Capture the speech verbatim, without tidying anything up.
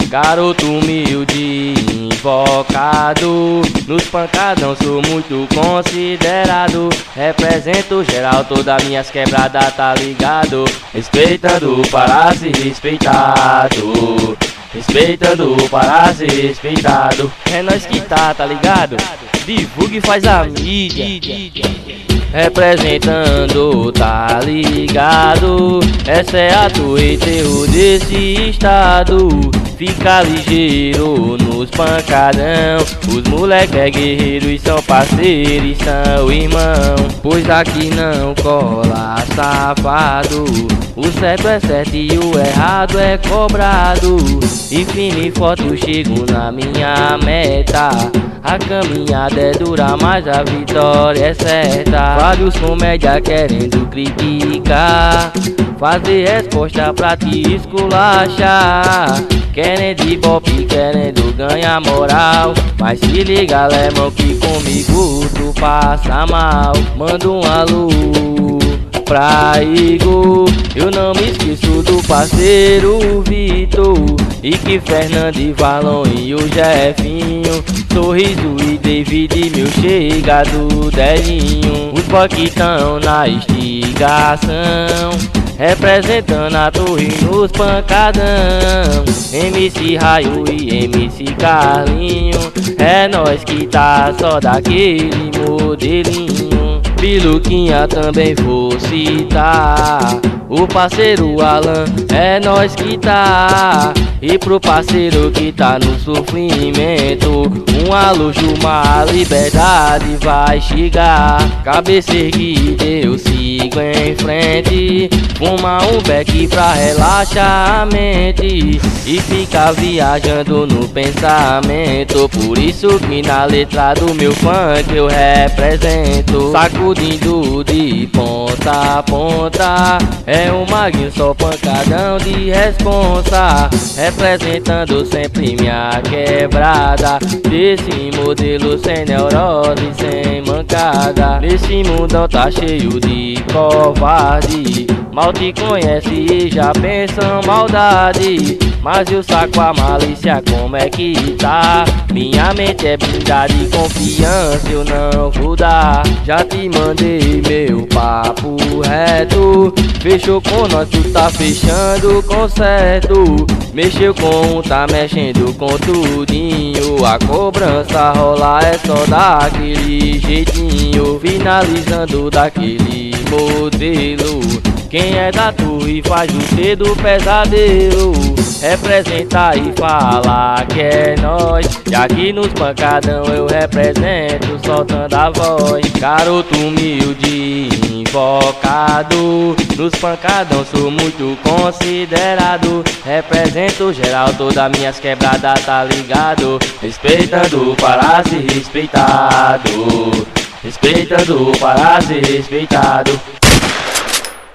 Garoto humilde, invocado, nos pancadão sou muito considerado. Represento geral, todas minhas quebradas, tá ligado? Respeitando para ser respeitado, respeitando para ser respeitado. É nós que tá, tá ligado? Divulgue e faz a mídia. Representando, tá ligado? Essa é a Twitter desse estado. Fica ligeiro nos pancadão. Os moleque é guerreiro e são parceiros e são irmão. Pois aqui não cola safado. O certo é certo e o errado é cobrado. E firme e forte eu chego na minha meta. A caminhada é dura, mas a vitória é certa. Vários comédia querendo criticar, fazer resposta pra te esculachar. Querendo ibope, querendo ganhar moral. Mas se liga, alemão, que comigo tu passa mal. Manda um alô pra Igor, eu não me esqueço do parceiro Vitor. E que Fernando e Valon e o Jefinho, Sorriso e David, meu chegado Delinho. Os boy que tão na instigação, representando a torre nos pancadão. M C Raio e M C Carlinho, é nós que tá só daquele modelinho. Piluquinha também vou citar, o parceiro Alan, é nós que tá. E pro parceiro que tá no sofrimento, um alô, uma liberdade vai chegar. Cabeça erguida eu sigo em frente, fuma um beck pra relaxar a mente e ficar viajando no pensamento. Por isso que na letra do meu funk eu represento, sacudindo de ponta a ponta. É um maguinho só pancadão de responsa, representando sempre minha quebrada. Desse modelo sem neurose, sem mancada. Nesse mundão tá cheio de covarde, mal te conhece e já pensam maldade. Mas eu saco a malícia, como é que tá? Minha mente é blindada e confiança eu não vou dar. Já te mandei meu papo reto, fechou com nós, tu tá fechando com certo. Mexeu com um, tá mexendo com tudinho. A cobrança rola é só daquele jeitinho, finalizando daquele modelo. Quem é da torre faz o C do pesadelo, representa e fala que é nós. E aqui nos pancadão eu represento, soltando a voz. Garoto humilde, invocado, nos pancadão sou muito considerado. Represento geral, todas minhas quebradas, tá ligado? Respeitando para ser respeitado, respeitando para ser respeitado.